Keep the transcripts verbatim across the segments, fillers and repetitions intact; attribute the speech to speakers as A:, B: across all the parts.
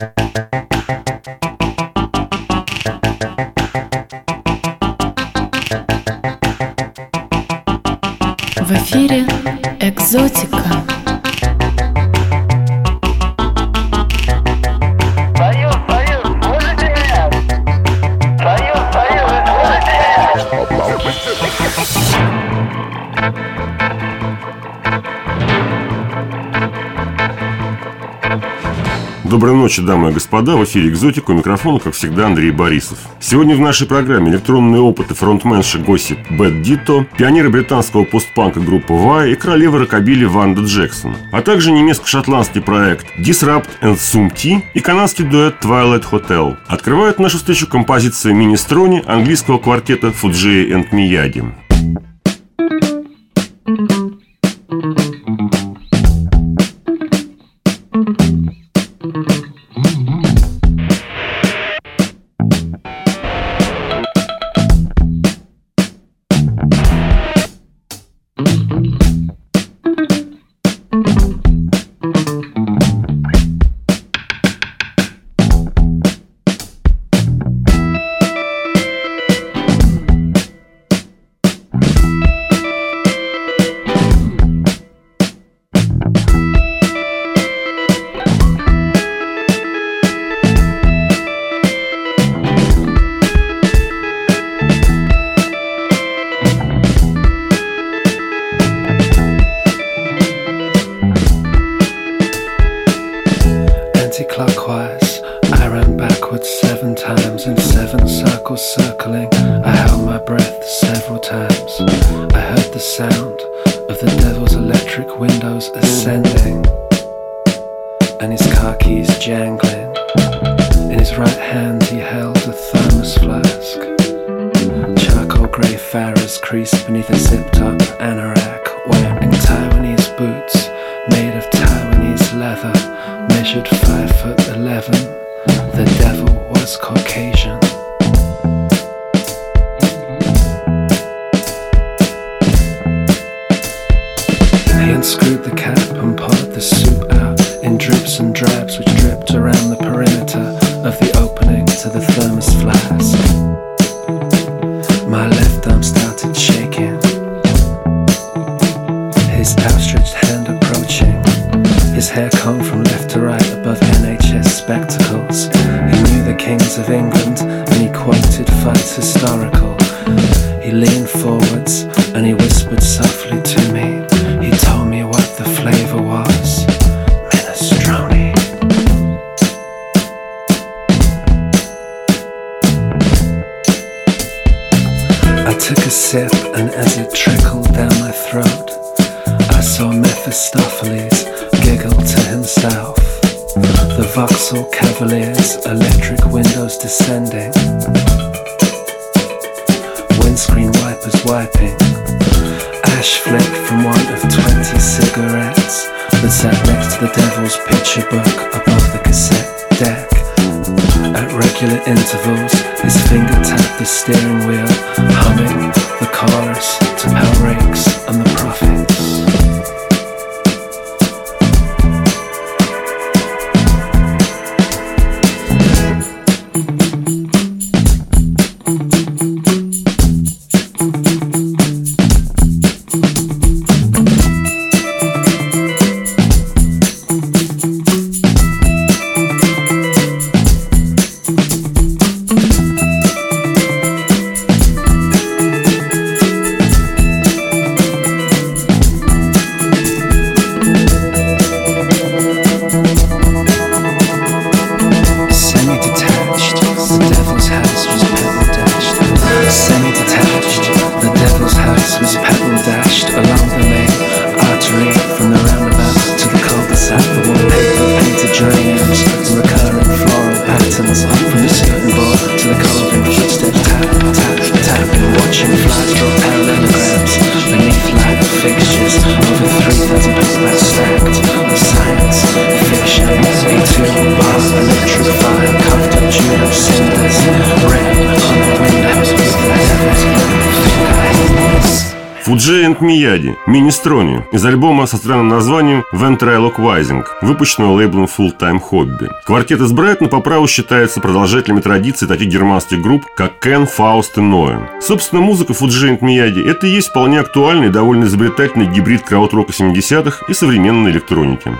A: В эфире «Экзотика».
B: Союз, Союз, слышите меня? Союз, Союз, слышите меня?
C: Доброй ночи, дамы и господа. В эфире «Экзотика», у микрофона, как всегда, Андрей Борисов. Сегодня в нашей программе электронные опыты фронтменши Gossip Bad Ditto, пионеры британского постпанка группы Why и королева рокобили Ванда Джексон, а также немецко-шотландский проект Disrupt and Sum Tea и канадский дуэт Twilight Hotel. Открывает нашу встречу композиция «Министрони» английского квартета Fujii and Miyagi.
D: Clockwise, I ran backwards seven times in seven circles circling. I held my breath several times. I heard the sound of the devil's electric windows ascending, and his car keys jangling. In his right hand he held a thermos flask. Charcoal grey Farrah's creased beneath a zipped-up anorak, wearing Taiwanese boots made of Taiwanese leather. Measured five foot eleven. The devil was Caucasian. He unscrewed the cap and poured the soup out in drips and drabs which dripped around the perimeter of the opening to the thermos flask. My left arm started shaking, his outstretched hand approaching. His hair combed from left to right above N H S spectacles. He knew the kings of England and he quoted fights historical. He leaned forwards and he whispered softly to me. He told me what the flavour was. Minestrone. I took a sip and as it trickled down my throat, I saw Mephistopheles giggle to himself. The Vauxhall Cavaliers, electric windows descending, windscreen wipers wiping, ash flick from one of twenty cigarettes that sat next to the devil's picture book above the cassette deck. At regular intervals, his finger tapped the steering wheel, humming the chorus to Power Rakes and the Prophets.
C: Фуджи энд Мияди, Министрони, из альбома со странным названием Ventriloquizing, выпущенного лейблом Full Time Hobby. Квартет из Брайтона по праву считается продолжателями традиций таких германских групп, как Кен, Фауст и Ноэн. Собственно, музыка Фуджи энд Мияди – это и есть вполне актуальный и довольно изобретательный гибрид краудрока семидесятых и современной электроники.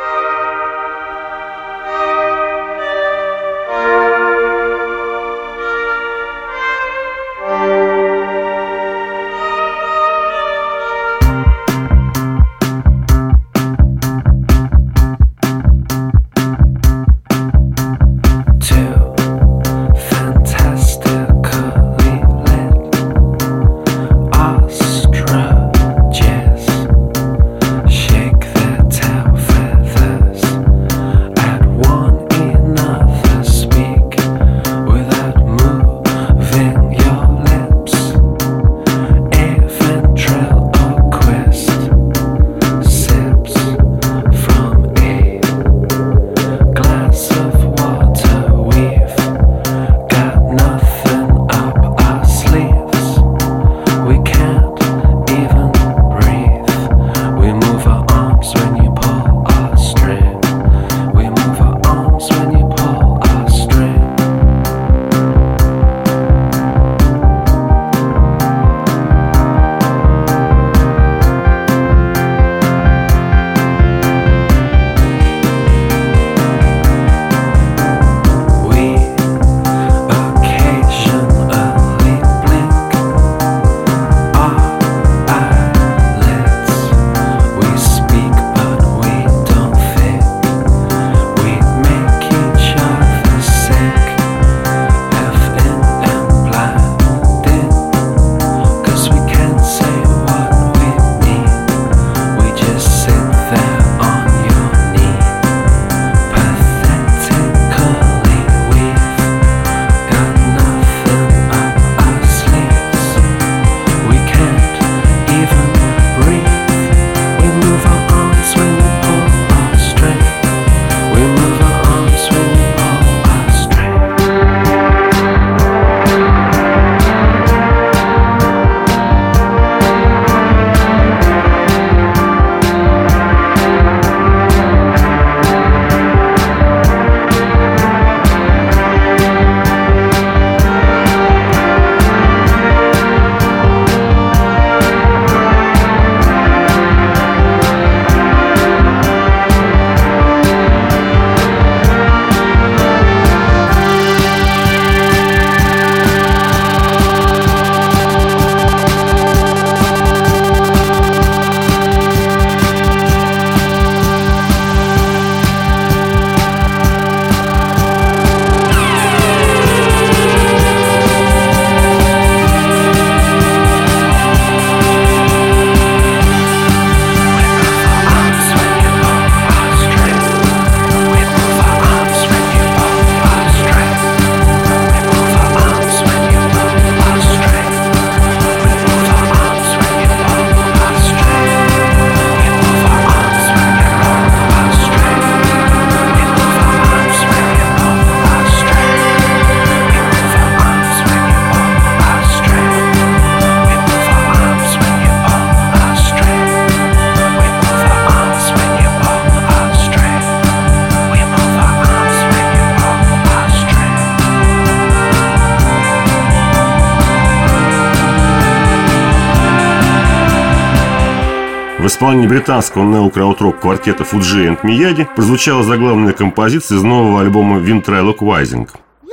C: В исполнении британского неокрауд-рок квартета Фуджи энд Мияди прозвучала заглавная композиция из нового альбома Ventriloquizing.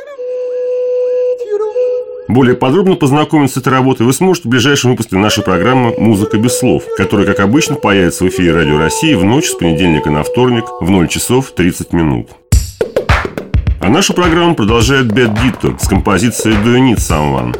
C: Более подробно познакомиться с этой работой вы сможете в ближайшем выпуске нашей программы «Музыка без слов», которая, как обычно, появится в эфире Радио России в ночь с понедельника на вторник в ноль часов тридцать минут. А нашу программу продолжает Bad Ditto с композицией «Do You Need Someone?».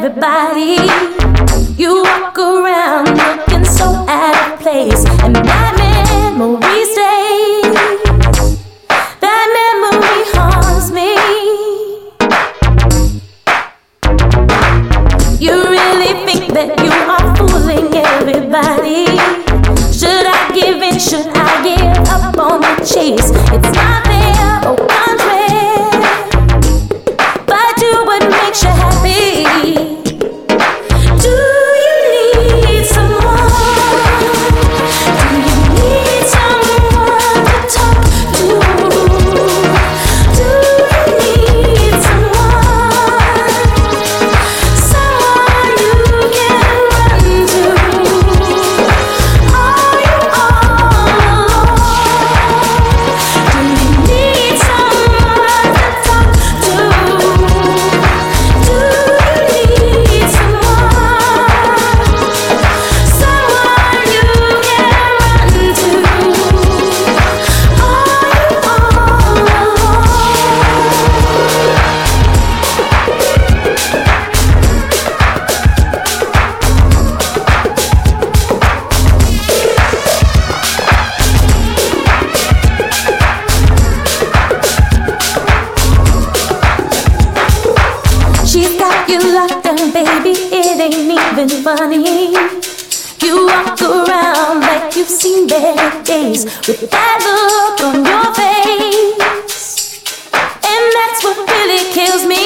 E: everybody. You walk around looking so out of place, and that memory stays. That memory haunts me. You really think that you are fooling everybody? Should I give in? Should I give up on the chase? It's not fair or contrary, but do what makes you happy. Do you need someone? Do you need someone to talk to? Do you need someone? Someone you can run to? Are you all alone? Do you need someone to talk to? Do you need someone? Someone you can run to? Are you all alone? She's got you locked and baby, it ain't even funny. You walk around like you've seen better days, with that look on your face, and that's what really kills me.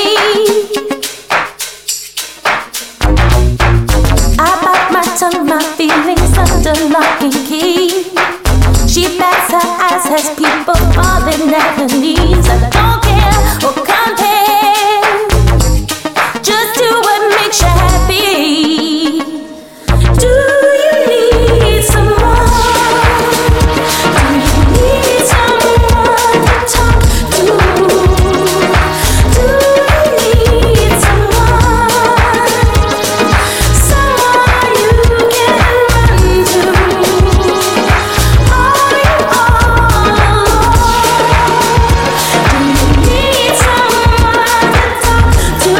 E: I bite my tongue, my feelings under lock and key. She bats her eyes, has people falling at her knees. I don't care or compare, just do what makes you happy. Do you need someone? Do you need someone to talk to? Do you need someone? Someone you can run to? Are you all alone? Do you need someone to talk to?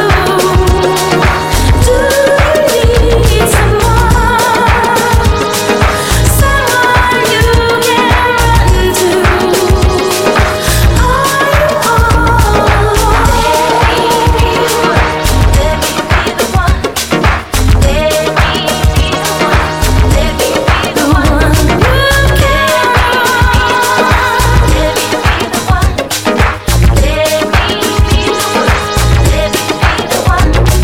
E: Do you need someone? Someone you can run to? Are you all alone? Let me be the one. Let me be the one. Let me be the one. Let me be the one you can run. Let me be the one. Let me be the one. Let me be the one. Let me be the one. Let me be the one. Let me be the one.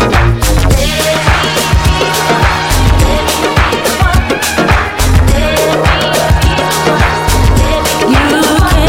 E: You can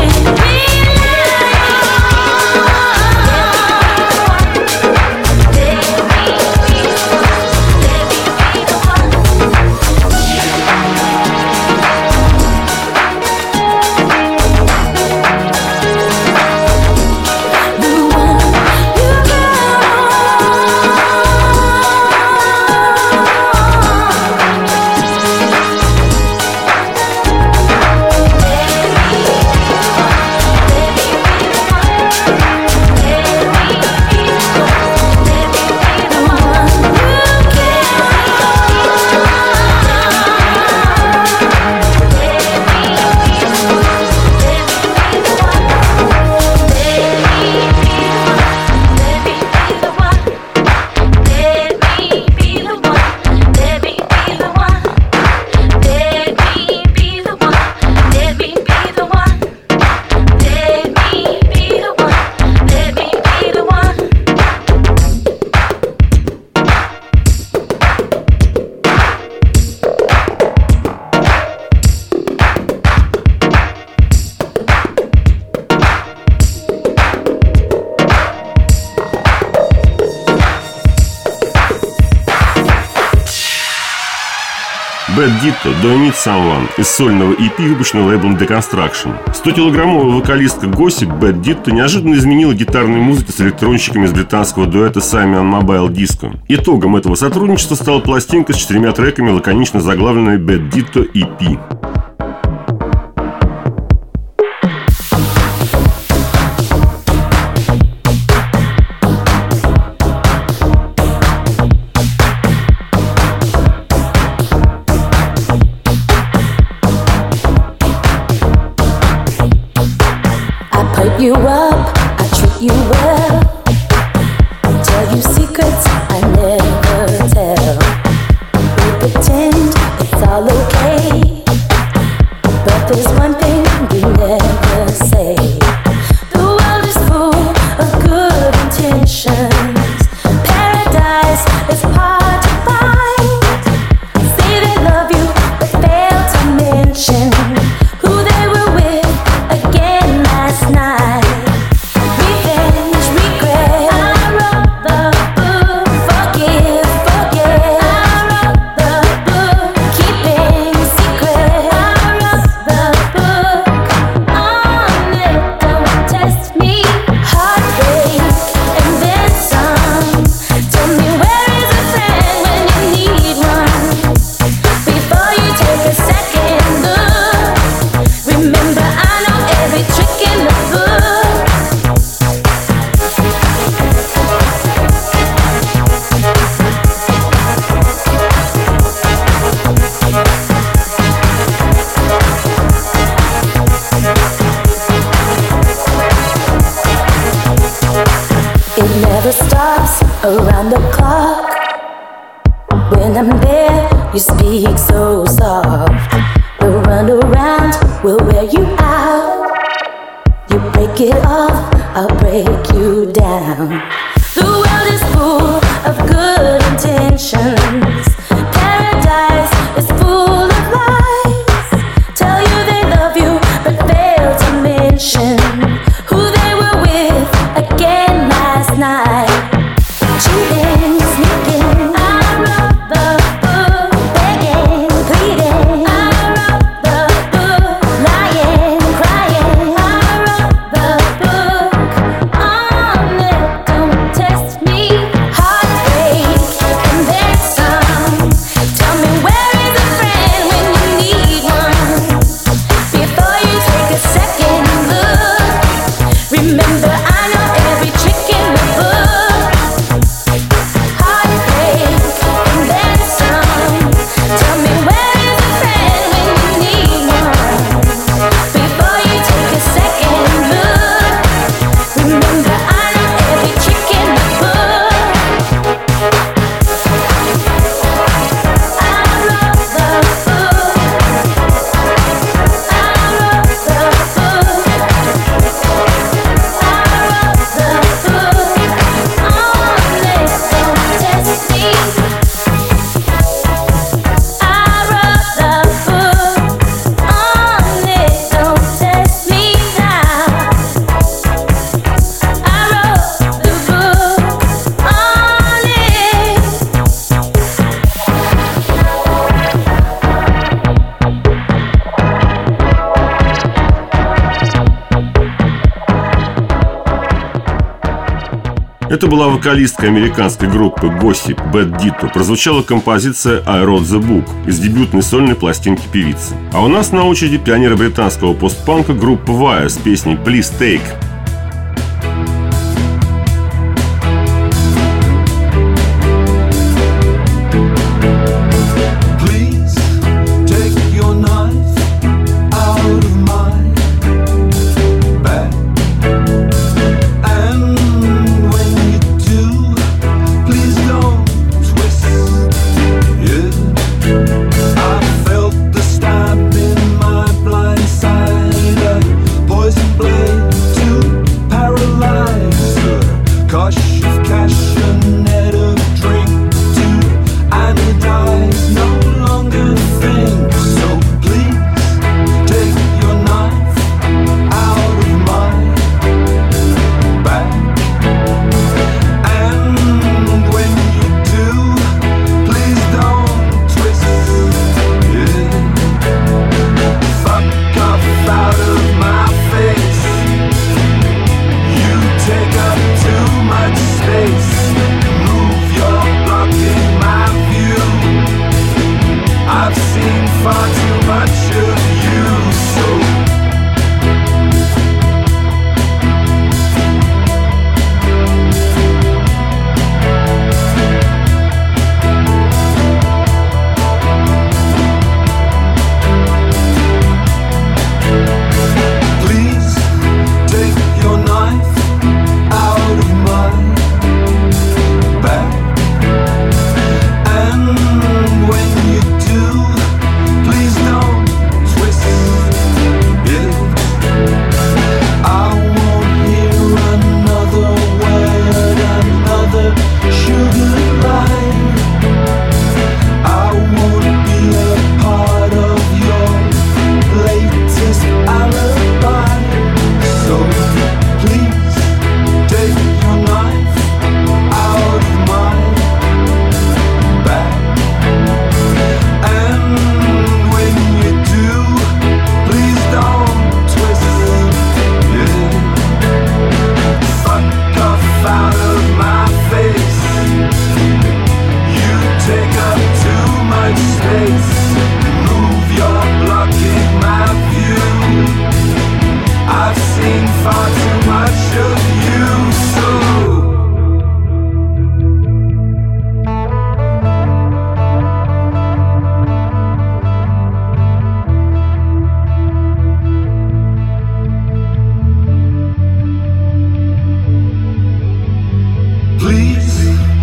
C: Bad Ditto «Do You Need Someone» из сольного и пи, выпущенного лейблом Deconstruction. стокилограммовая вокалистка Gossip Bad Ditto неожиданно изменила гитарную музыку с электронщиками из британского дуэта Simian Mobile Disco. Итогом этого сотрудничества стала пластинка с четырьмя треками, лаконично заглавленной Bad Ditto и пи.
E: around the clock. When I'm there, you speak so soft. The runaround will wear you out. You break it off, I'll break you down. The world is full of good intentions. Paradise is full of lies. Tell you they love you, but fail to mention who they were with again last night. Cheating, sneaking, I wrote the book. Begging, pleading, I wrote the book. Lying, crying, I wrote the book. On it, don't test me. Heartbreak, and then some. Tell me where is a friend when you need one? Before you take a second look, remember I know every trick in the book. Heartbreak, and then some. Tell me where is a friend when you need one? Before you take a second look, remember I know every trick in the book. I wrote the book. I wrote the book. I wrote the book. On it, don't test me. I wrote the book. On it, don't test me now. I wrote the book. On it.
C: Это была вокалистка американской группы Gossip Bad Ditto. Прозвучала композиция «I Wrote the Book» из дебютной сольной пластинки певицы. А у нас на очереди пионеры британского постпанка группа Wire с песней «Please Take».
F: Please take your knife out of my bag. And when you do, please don't twist it. I felt the stab in my blind side, a poison blade to paralyze her. Gush of cash, a net of drink to anodize, no longer think. So please take your knife out of my bag. And when you do, please don't twist it. Fuck off out of my face. You take up too much space. Move, you're blocking my view. I've seen far too much of you, so please take your knife out of my bag. And when you do, please don't twist it. I won't hear another word, another sugar lie. I won't be a part of your latest alibi. So please take your knife out of my bag. And when you do, please don't twist it. Fuck off out of my face. You take up too much space. Move, you're blocking my view. I've seen far too much of you, so please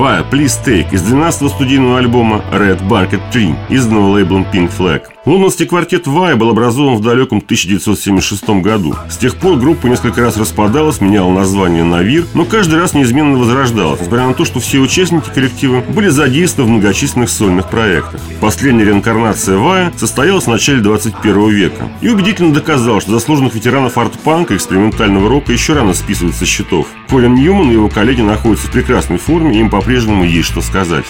C: Why Please Take из двенадцатого студийного альбома Red Barket Tree, изданного лейблом Pink Flag. Лондонский квартет Why был образован в далеком тысяча девятьсот семьдесят шестом году. С тех пор группа несколько раз распадалась, меняла название на Вир, но каждый раз неизменно возрождалась, несмотря на то, что все участники коллектива были задействованы в многочисленных сольных проектах. Последняя реинкарнация Why состоялась в начале двадцать первого века и убедительно доказала, что заслуженных ветеранов арт-панка и экспериментального рока еще рано списывать со счетов. Колин Ньюман и его коллеги находятся в прекрасной форме, и им по-прежнему есть что сказать.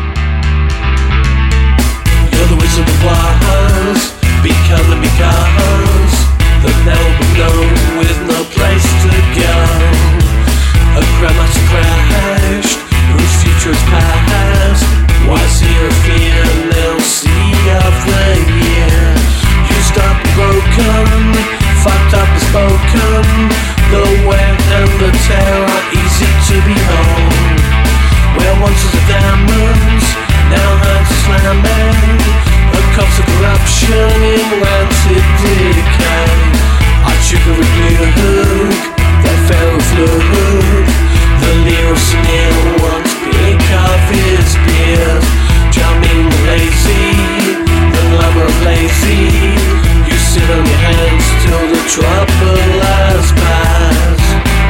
G: Become because the now but no with no place to go. A grandmaster crashed, whose future is past. Why's here a fear? Now see of the year. Used up and broken, fucked up and spoken. The wear and the tear are easy to behold. Where once was a diamonds, now hands slamming. A cost of corruption in rancid decay. I took a blue hook, that fell fluke. The leer of Sneer once pick of his beard. Jumping lazy, the glamour of lazy. You sit on your hands till the trouble has passed.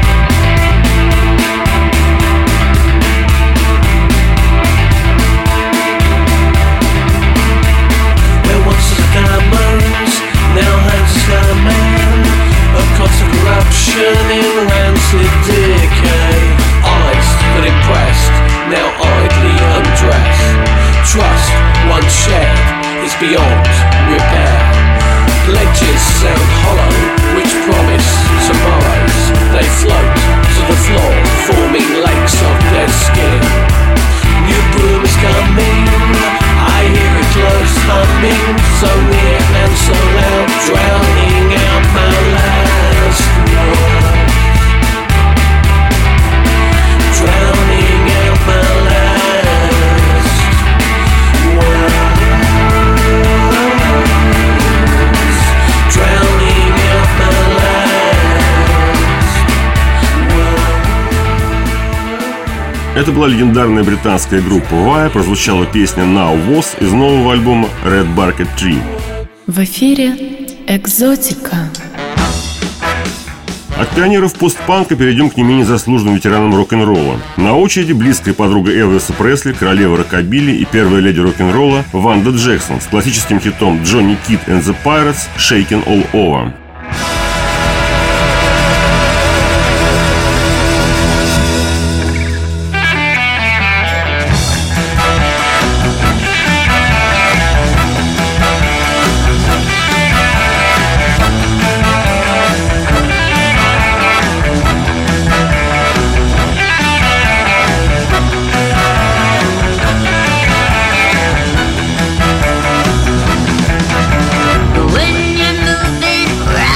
G: Now hands slamming, a cost of corruption in rancid decay. Eyes that impressed, now idly undressed. Trust once shared is beyond repair. Pledges sound hollow, which promise tomorrows. They float to the floor, forming lakes of dead skin. New broom is coming, I hear it close humming, so near and so loud, drowning out my last word. Drowning out my last words. Drowning out my last words.
C: Это была легендарная британская группа Why, прозвучала песня Now Was из нового альбома Red Barket Tree.
A: В эфире «Экзотика».
C: От пионеров постпанка перейдем к не менее заслуженным ветеранам рок-н-ролла. На очереди близкая подруга Элвиса Пресли, королева рокобили и первая леди рок-н-ролла Ванда Джексон с классическим хитом Johnny Kidd and the Pirates «Shakin' All Over».
E: When you're moving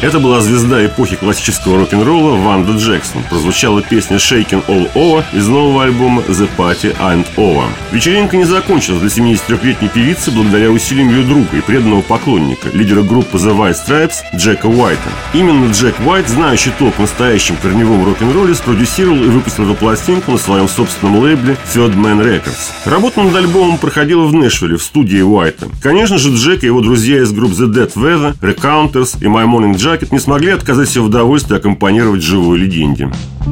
C: Это была звезда эпохи классического рок-н-ролла Ванда Джексон. Прозвучала песня «Shakin' All Over» из нового альбома «The Party Ain't Over». Вечеринка не закончилась для семидесятитрёхлетней певицы благодаря усилиям ее друга и преданного поклонника, лидера группы The White Stripes Джека Уайта. Именно Джек Уайт, знающий толк в настоящем корневом рок-н-ролле, спродюсировал и выпустил эту пластинку на своем собственном лейбле Third Man Records. Работа над альбомом проходила в Нэшвилле, в студии Уайта. Конечно же, Джек и его друзья из групп The Dead Weather, Recounters и My Morning Jacket не смогли отказать себе в удовольствии аккомпанировать живой легенде.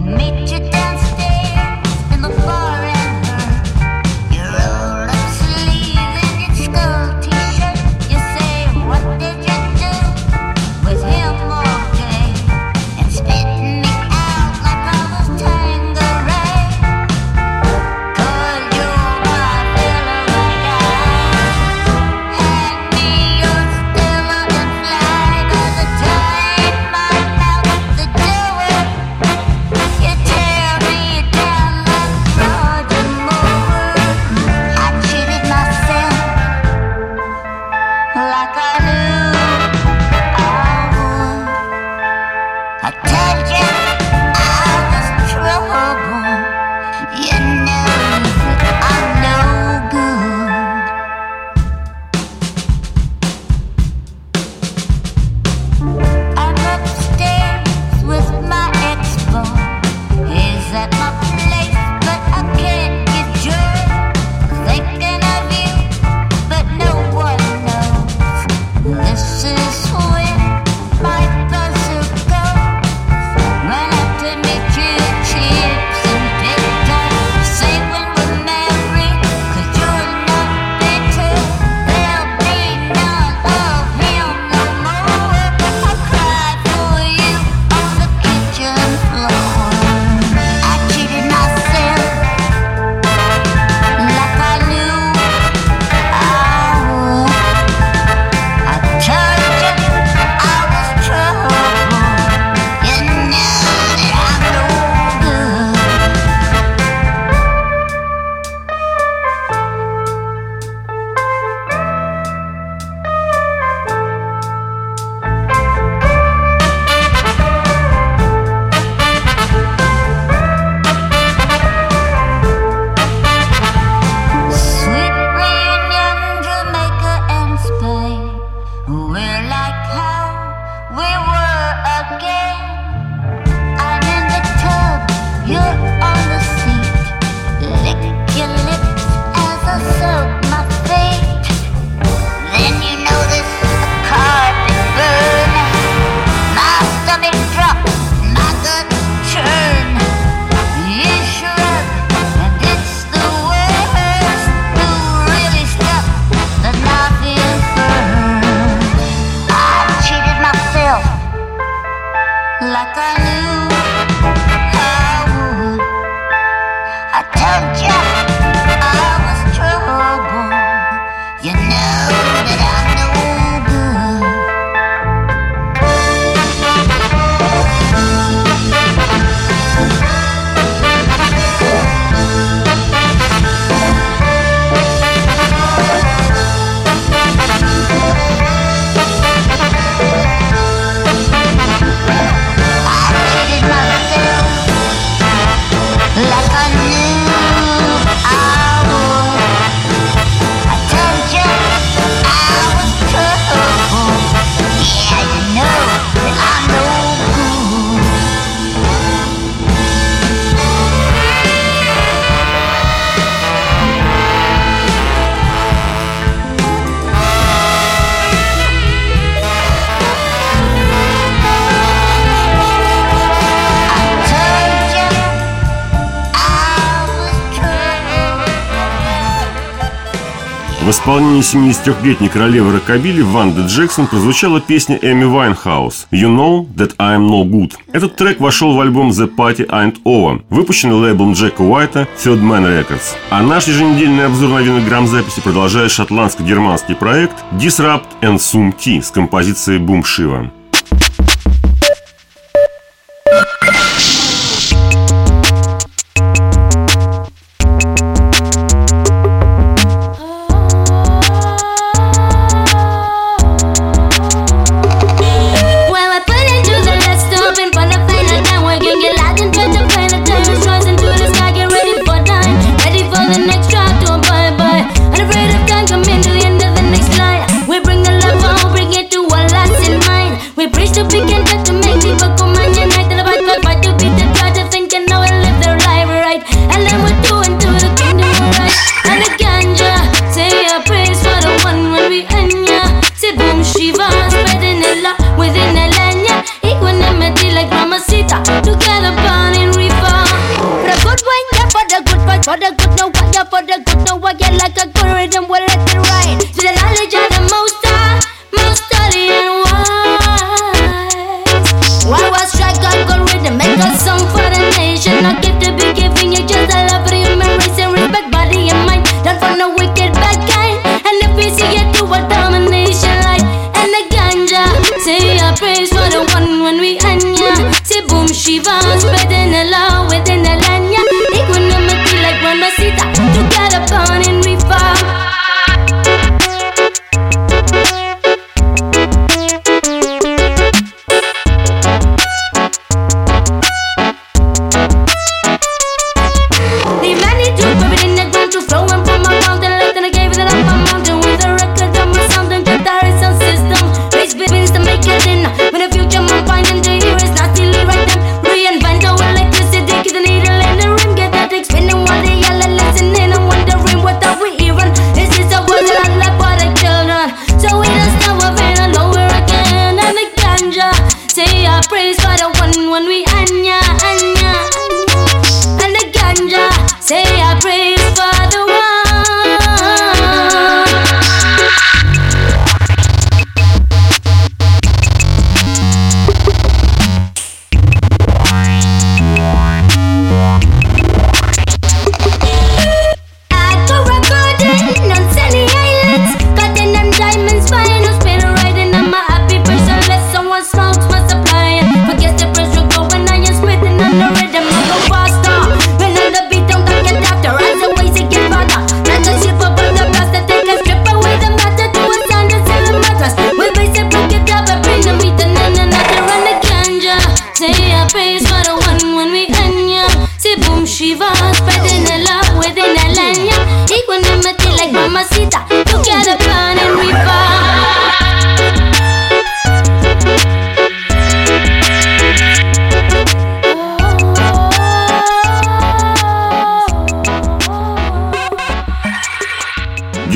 C: В исполнении семидесятитрёхлетней королевы рокобили Ванды Джексон прозвучала песня Эми Вайнхаус «You Know That I'm No Good». Этот трек вошел в альбом «The Party Ain't Over», выпущенный лейблом Джека Уайта Third Man Records. А наш еженедельный обзор новинок грамзаписи продолжает шотландско-германский проект Disrupt and Sum T с композицией Boom Shiva.
E: Well, I put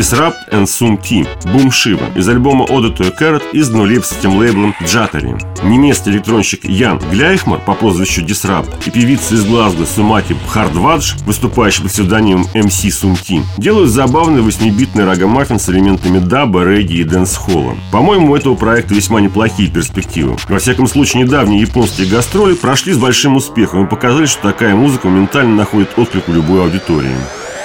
C: Disrupt and Sum T, Boom Shiva из альбома Ode to a Carrot, изданного лейпцигским лейблом Джаттери. Немецкий электронщик Ян Гляйхмар по прозвищу Disrupt и певица из Глазго Сумати Бхардвадж, выступающая под псевдонимом эм си Sum T, делают забавный восьмибитный рагамаффин с элементами даба, регги и дэнс-холла. По-моему, у этого проекта весьма неплохие перспективы. Во всяком случае, недавние японские гастроли прошли с большим успехом и показали, что такая музыка моментально находит отклик у любой аудитории.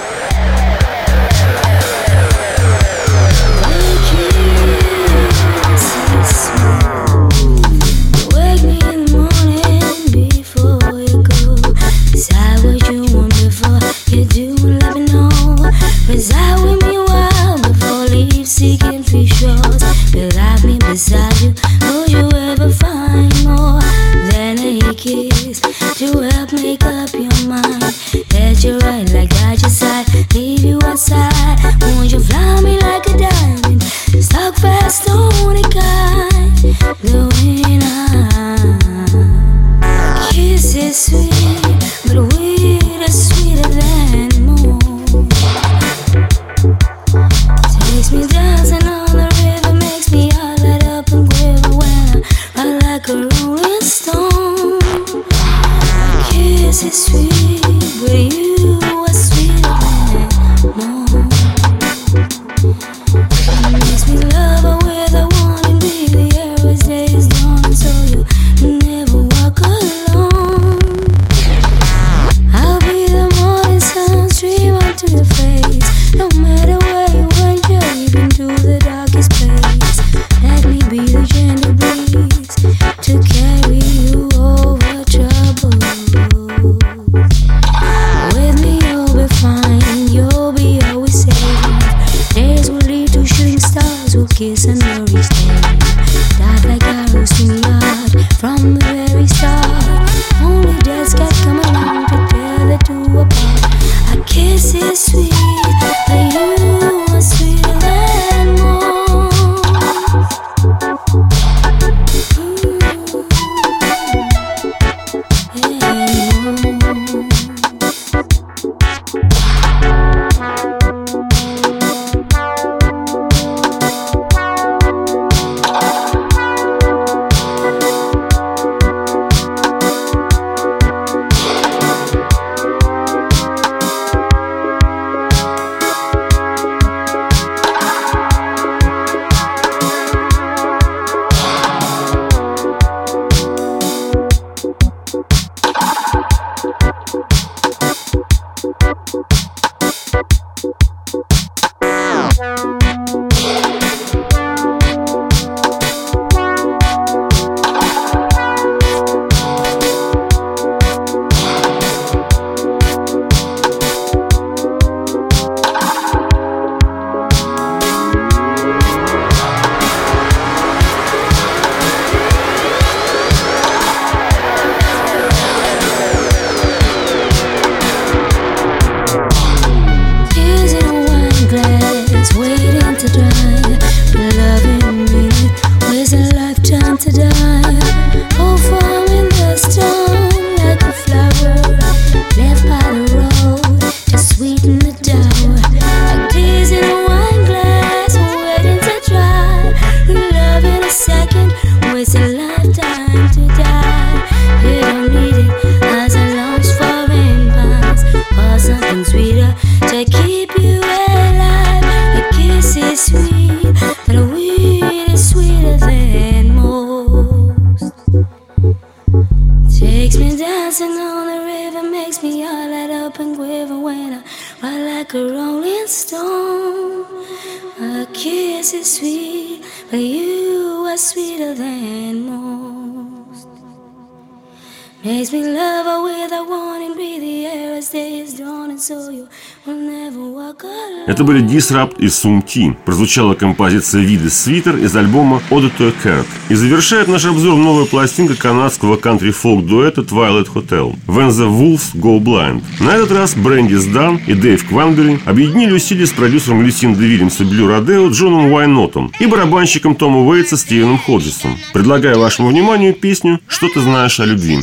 E: Makes me love her with a warning, breathe the air as day is dawning, so you will never walk alone.
C: Это были Disrupt и Sum T. Прозвучала композиция Виды Свитер из альбома Ode to a Carrot. И завершает наш обзор новая пластинка канадского кантри-фолк-дуэта Twilight Hotel When the Wolves Go Blind. На этот раз Брэндис Дан и Дэйв Кванбери объединили усилия с продюсером Люсинды Вильямс и Блю Родео Джоном Уайнотом и барабанщиком Тома Уэйтса Стивеном Ходжесом. Предлагаю вашему вниманию песню «Что ты знаешь о любви».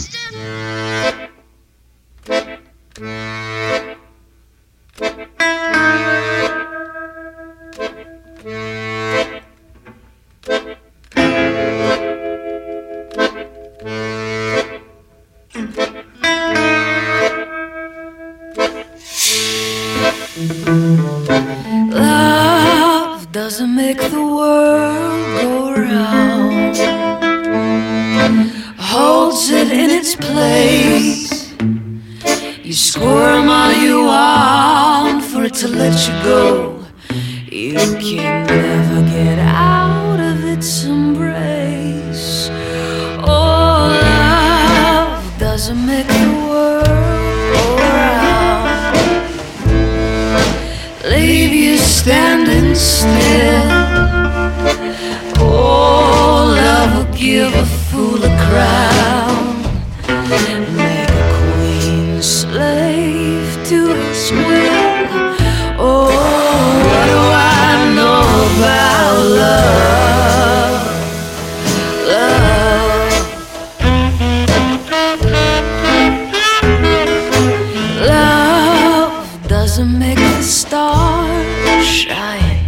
H: Love doesn't make the world go round, holds it in its place. You squirm all you want for it to let you go. You can never get out of its embrace. Oh, love doesn't make the world go round, leave you standing still. Oh, love will give a fool a crown, make a queen slave to his will. Oh, what do I know about love? Love, love doesn't make the stars shine.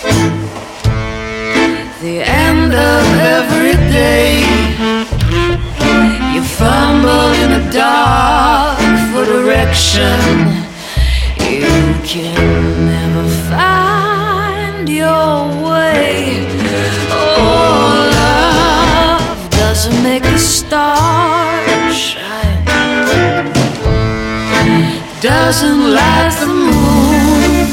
H: The end of every day, you fumble in the dark for direction. You can never find your way. Oh, love doesn't make the stars shine, doesn't light the moon.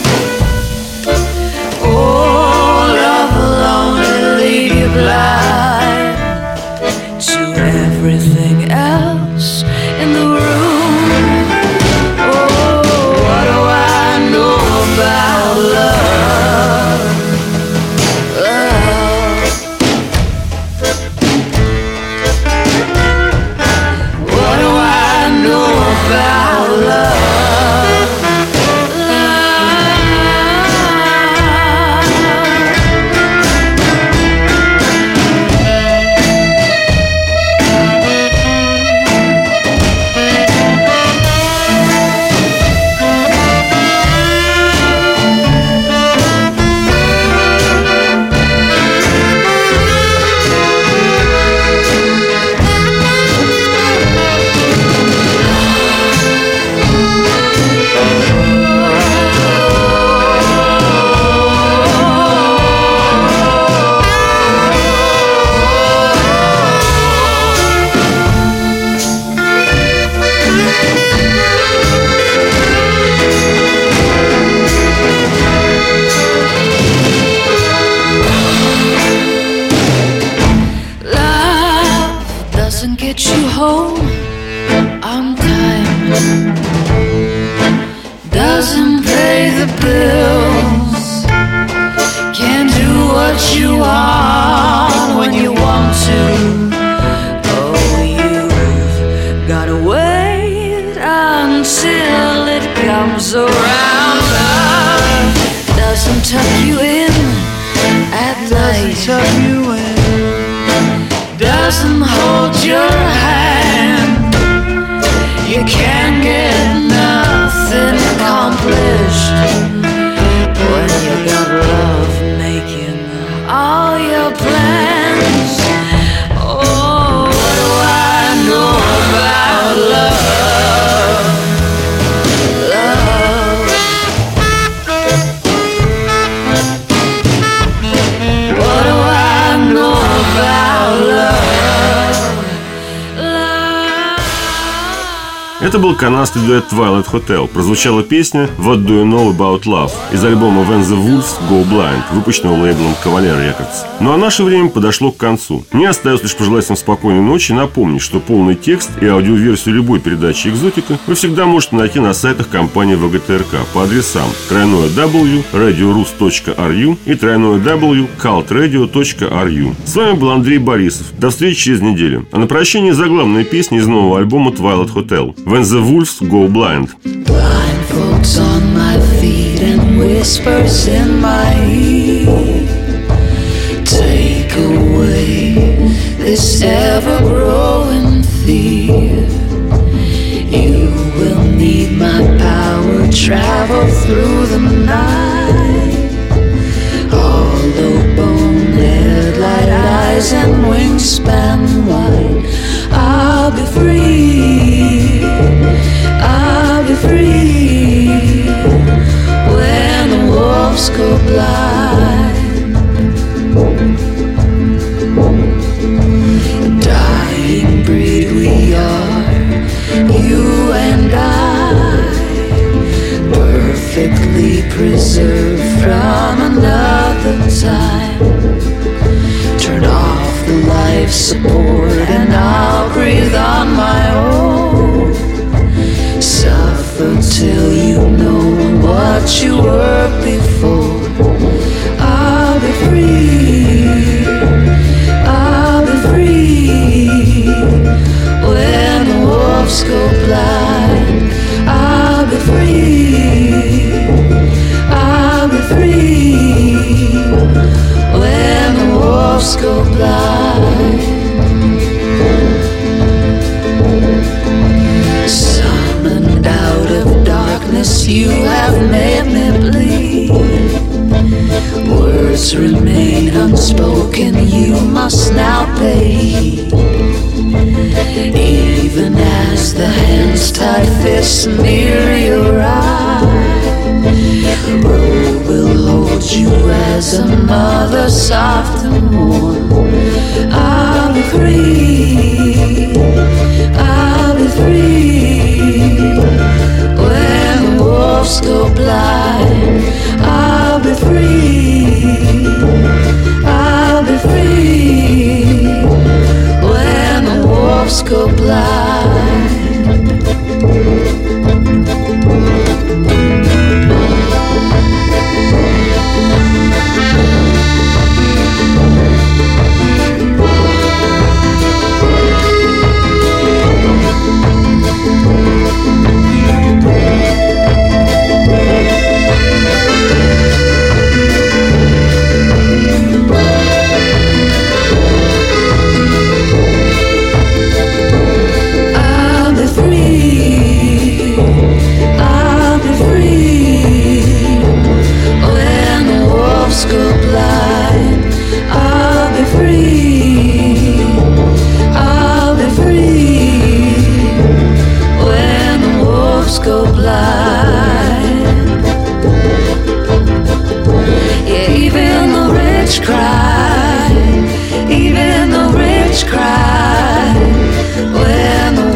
H: Oh, love will only lead you blind to everything else in the room. Oh, what do I know about love? Love, what do I know about love? Get you home on time, doesn't pay the bills, can't do what you want when you want to. Oh, you've gotta wait until it comes around. Love doesn't tuck you in at night, tuck you in, doesn't hold your hand. You can't get nothing accomplished when you got love making all your plans. Oh, what do I know about love? Love, what do I know about love?
C: Это был канадский дуэт Twilight Hotel. Прозвучала песня What Do You Know About Love из альбома When the Wolves Go Blind, выпущенного лейблом Cavalier Records. Ну а наше время подошло к концу. Мне остается лишь пожелать вам спокойной ночи и напомнить, что полный текст и аудиоверсию любой передачи «Экзотика» вы всегда можете найти на сайтах компании вэ гэ тэ эр ка по адресам тройное дабл-ю точка радиорус точка ар ю и тройное дабл-ю точка калт радио точка ар ю. С вами был Андрей Борисов. До встречи через неделю. А на прощание заглавная песня из нового альбома Twilight Hotel When the Wolves Go Blind.
H: Blindfolds on my feet and whispers in my ear. Take away this ever-growing fear. You will need my power, travel through the night. All eyes and wingspan wide. I'll be free, I'll be free when the wolves go blind. A dying breed we are, you and I, perfectly preserved from another time. Turn off the life support and I'll breathe on my own. Suffer till you know what you were before. I'll be free, I'll be free when the wolves go blind. I'll be free, I'll be free when the wolves go blind. Summoned out of darkness, you have made me bleed. Words remain unspoken, you must now pay heed. Even as the hands tied fists near your eye, the road will hold you as a mother soft and warm. I'll be free, I'll be free when the wolves go blind. I'll be free, I'll be free when the wolves go blind.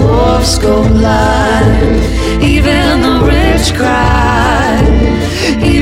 H: Go blind, even the rich cry.